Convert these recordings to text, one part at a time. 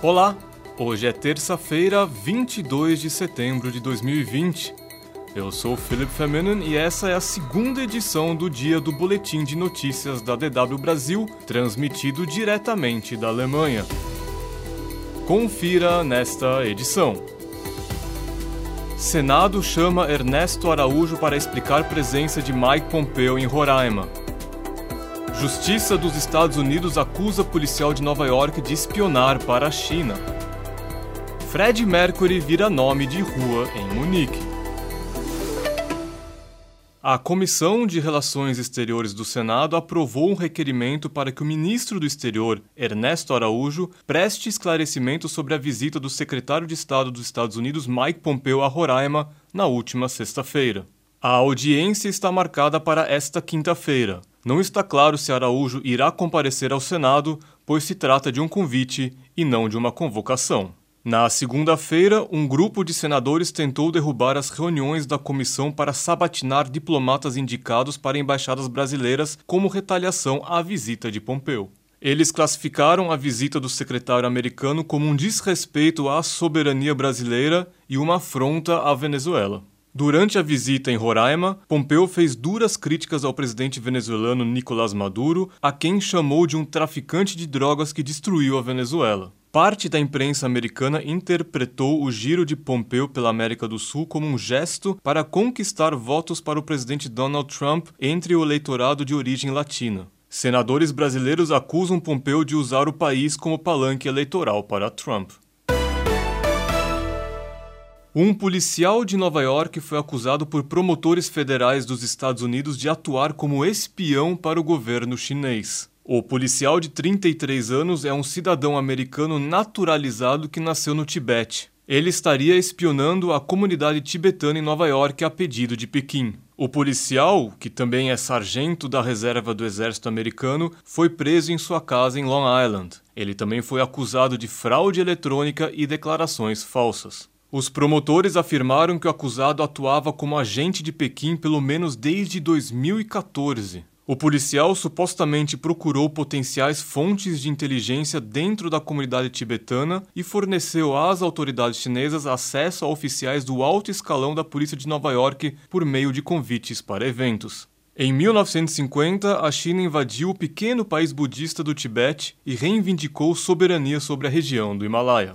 Olá! Hoje é terça-feira, 22 de setembro de 2020. Eu sou Philip Feminen e essa é a segunda edição do dia do Boletim de Notícias da DW Brasil, transmitido diretamente da Alemanha. Confira nesta edição. Senado chama Ernesto Araújo para explicar presença de Mike Pompeo em Roraima. Justiça dos Estados Unidos acusa policial de Nova York de espionar para a China. Freddie Mercury vira nome de rua em Munique. A Comissão de Relações Exteriores do Senado aprovou um requerimento para que o ministro do Exterior, Ernesto Araújo, preste esclarecimento sobre a visita do secretário de Estado dos Estados Unidos, Mike Pompeo, a Roraima, na última sexta-feira. A audiência está marcada para esta quinta-feira. Não está claro se Araújo irá comparecer ao Senado, pois se trata de um convite e não de uma convocação. Na segunda-feira, um grupo de senadores tentou derrubar as reuniões da comissão para sabatinar diplomatas indicados para embaixadas brasileiras como retaliação à visita de Pompeo. Eles classificaram a visita do secretário americano como um desrespeito à soberania brasileira e uma afronta à Venezuela. Durante a visita em Roraima, Pompeo fez duras críticas ao presidente venezuelano Nicolás Maduro, a quem chamou de um traficante de drogas que destruiu a Venezuela. Parte da imprensa americana interpretou o giro de Pompeo pela América do Sul como um gesto para conquistar votos para o presidente Donald Trump entre o eleitorado de origem latina. Senadores brasileiros acusam Pompeo de usar o país como palanque eleitoral para Trump. Um policial de Nova York foi acusado por promotores federais dos Estados Unidos de atuar como espião para o governo chinês. O policial de 33 anos é um cidadão americano naturalizado que nasceu no Tibete. Ele estaria espionando a comunidade tibetana em Nova York a pedido de Pequim. O policial, que também é sargento da reserva do exército americano, foi preso em sua casa em Long Island. Ele também foi acusado de fraude eletrônica e declarações falsas. Os promotores afirmaram que o acusado atuava como agente de Pequim pelo menos desde 2014. O policial supostamente procurou potenciais fontes de inteligência dentro da comunidade tibetana e forneceu às autoridades chinesas acesso a oficiais do alto escalão da polícia de Nova York por meio de convites para eventos. Em 1950, a China invadiu o pequeno país budista do Tibete e reivindicou soberania sobre a região do Himalaia.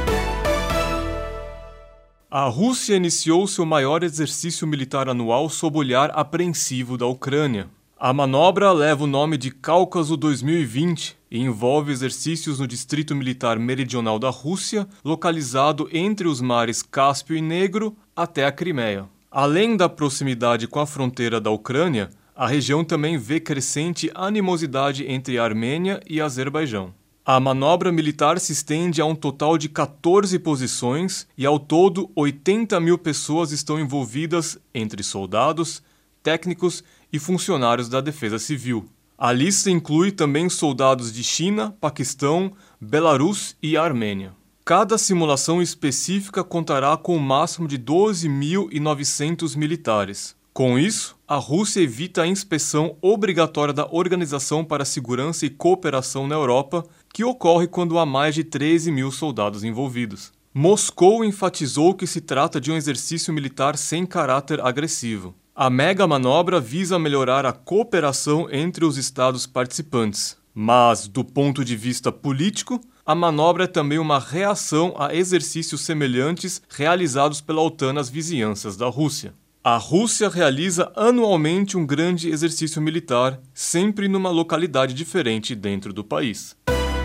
A Rússia iniciou seu maior exercício militar anual sob o olhar apreensivo da Ucrânia. A manobra leva o nome de Cáucaso 2020 e envolve exercícios no Distrito Militar Meridional da Rússia, localizado entre os mares Cáspio e Negro até a Crimeia. Além da proximidade com a fronteira da Ucrânia, a região também vê crescente animosidade entre a Armênia e Azerbaijão. A manobra militar se estende a um total de 14 posições e, ao todo, 80 mil pessoas estão envolvidas entre soldados, técnicos e funcionários da Defesa Civil. A lista inclui também soldados de China, Paquistão, Belarus e Armênia. Cada simulação específica contará com o máximo de 12.900 militares. Com isso, a Rússia evita a inspeção obrigatória da Organização para a Segurança e Cooperação na Europa, que ocorre quando há mais de 13 mil soldados envolvidos. Moscou enfatizou que se trata de um exercício militar sem caráter agressivo. A mega manobra visa melhorar a cooperação entre os estados participantes. Mas, do ponto de vista político, a manobra é também uma reação a exercícios semelhantes realizados pela OTAN nas vizinhanças da Rússia. A Rússia realiza anualmente um grande exercício militar, sempre numa localidade diferente dentro do país.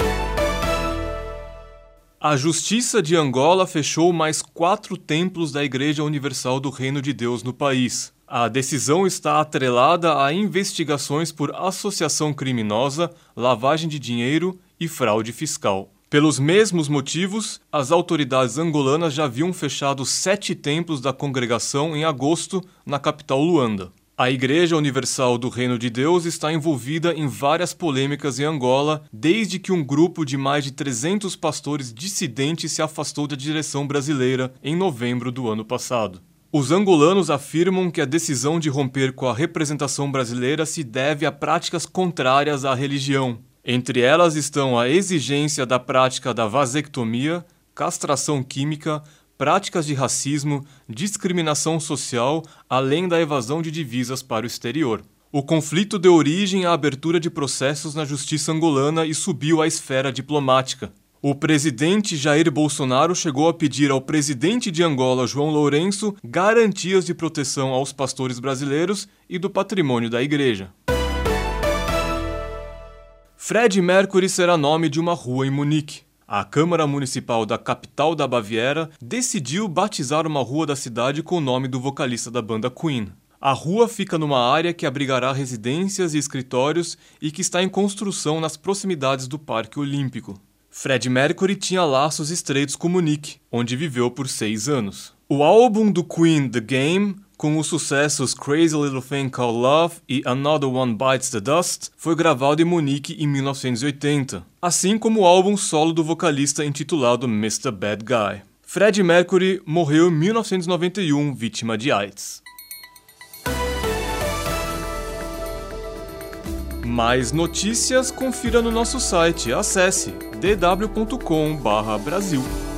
A Justiça de Angola fechou mais 4 templos da Igreja Universal do Reino de Deus no país. A decisão está atrelada a investigações por associação criminosa, lavagem de dinheiro e fraude fiscal. Pelos mesmos motivos, as autoridades angolanas já haviam fechado 7 templos da congregação em agosto, na capital Luanda. A Igreja Universal do Reino de Deus está envolvida em várias polêmicas em Angola, desde que um grupo de mais de 300 pastores dissidentes se afastou da direção brasileira em novembro do ano passado. Os angolanos afirmam que a decisão de romper com a representação brasileira se deve a práticas contrárias à religião. Entre elas estão a exigência da prática da vasectomia, castração química, práticas de racismo, discriminação social, além da evasão de divisas para o exterior. O conflito deu origem à abertura de processos na justiça angolana e subiu à esfera diplomática. O presidente Jair Bolsonaro chegou a pedir ao presidente de Angola, João Lourenço, garantias de proteção aos pastores brasileiros e do patrimônio da igreja. Freddie Mercury será nome de uma rua em Munique. A Câmara Municipal da capital da Baviera decidiu batizar uma rua da cidade com o nome do vocalista da banda Queen. A rua fica numa área que abrigará residências e escritórios e que está em construção nas proximidades do Parque Olímpico. Freddie Mercury tinha laços estreitos com Munique, onde viveu por 6 anos. O álbum do Queen, The Game, com os sucessos Crazy Little Thing Called Love e Another One Bites the Dust, foi gravado em Munique em 1980, assim como o álbum solo do vocalista intitulado Mr. Bad Guy. Freddie Mercury morreu em 1991, vítima de AIDS. Mais notícias, confira no nosso site. Acesse dw.com/Brasil.